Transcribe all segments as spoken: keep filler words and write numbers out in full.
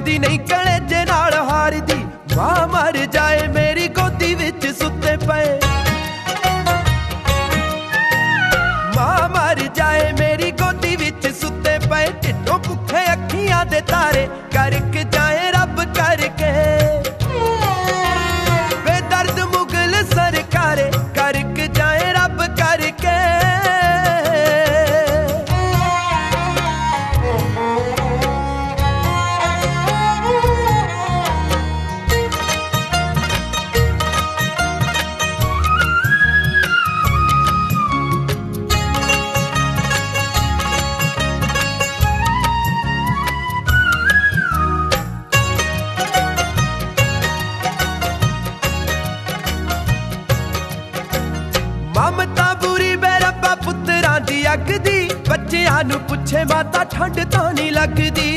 रोंदी नहीं कलेजे नाल हार दी, मां मर जाए मेरी गोदी विच सुते पे, मां मर जाए मेरी गोदी विच सुते पे। ढिड्डों भुखे अखियां दे तारे करके जाए रब करके, बेदर्द मुगल सरकारे करके जाए रब करके। ममता बुरी बेरब्बा पुत्तरां दी अग दी, बच्चियां नूं पुछे माता ठंड तां नहीं लगदी।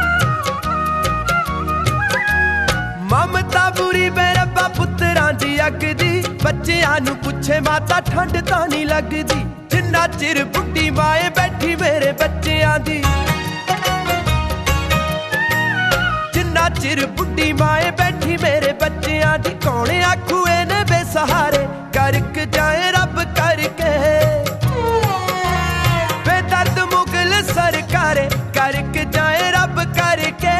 ममता बुरी बेरब्बा पुत्तरां दी अग दी, बच्चियां नूं पुछे माता ठंड तां नहीं लगदी। जिन्ना चिर बुढ़ी माए बैठी मेरे बच्चियां दी, जिन्ना चिर बुढ़ी माए बैठी मेरे बच्चियां दी, कौन आखू इहने बेसहारे करके जाए रब करके, बेदर्द मुगल सरकारे करके जाए रब करके।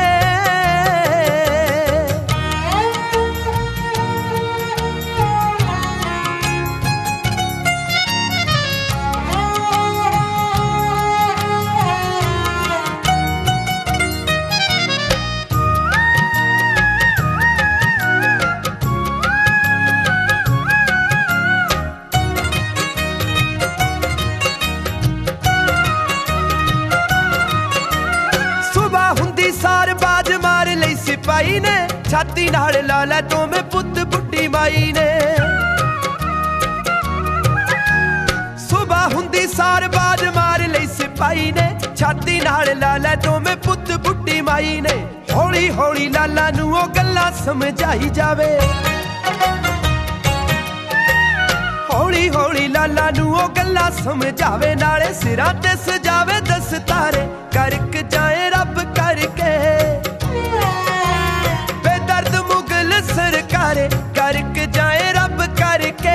सार बाज मार लई सिपाही ने, छाती नाल ला लै तो मैं पुत बुढ़ी माई ने। सुबह हुंदी सार बाज मार लई सिपाही ने, छाती नाल ला लै तो मैं पुत बुढ़ी माई ने। हौली हौली लाला नूं ओ गल्लां समझाई जावे, हौली हौली लाला नूं ओ गल्लां समझावे, नाले सिरां ते सजावे दस्तारे करके जाए रब करके, बेदर्द मुगल सरकारे करके जाए रब करके।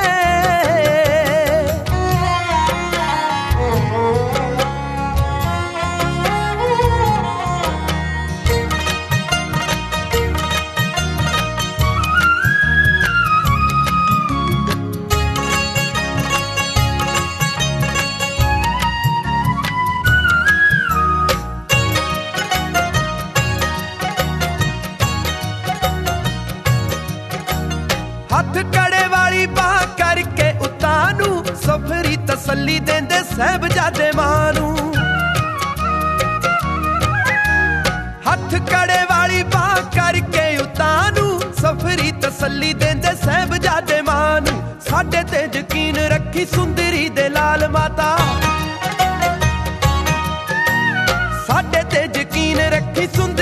हथ कड़े वाली बाह करके उतानू, सफरी तसल्ली देंदे साहिबजादे मां नूं। हथ कड़े वाली बाह करके उतानू, सफरी तसल्ली देंदे साहिबजादे मां नूं। साडे ते यकीन रखी सुंदरी दे लाल माता, साडे ते यकीन रखी सुंदरी